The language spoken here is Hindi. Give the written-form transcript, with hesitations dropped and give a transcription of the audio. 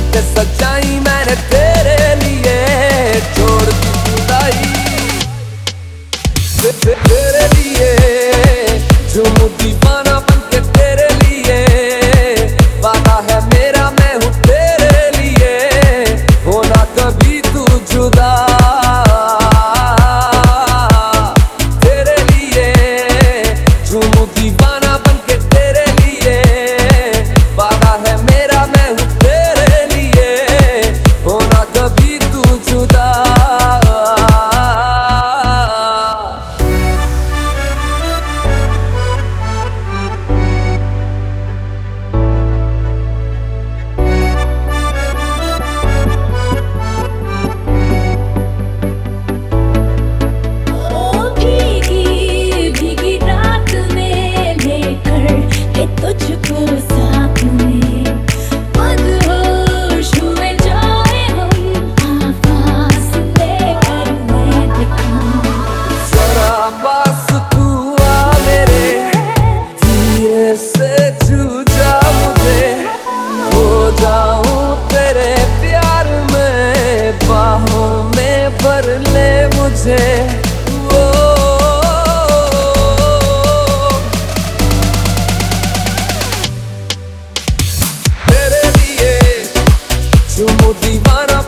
शर्तें सजाई मैंने तेरे लिए, छोड़ दी खुदाई तेरे लिए, झूमू दीवाना बनके तेरे लिए, वादा है मेरा मैं हूँ तेरे लिए, होना कभी तू जुदा तेरे लिए, झूमू दीवाना बनके तेरे लिए, वादा है मेरा मैं हूँ तेरे लिए, होना कभी तू जुदा। तुझको साथ में मदहोश हुए जाए हम, आवाज़ लेकर मैं दिखाऊं। जरा पास तू आ मेरे, धीरे से छू जा मुझे, हो जाऊं तेरे प्यार में, बाहों में भर ले मुझे। दीवाना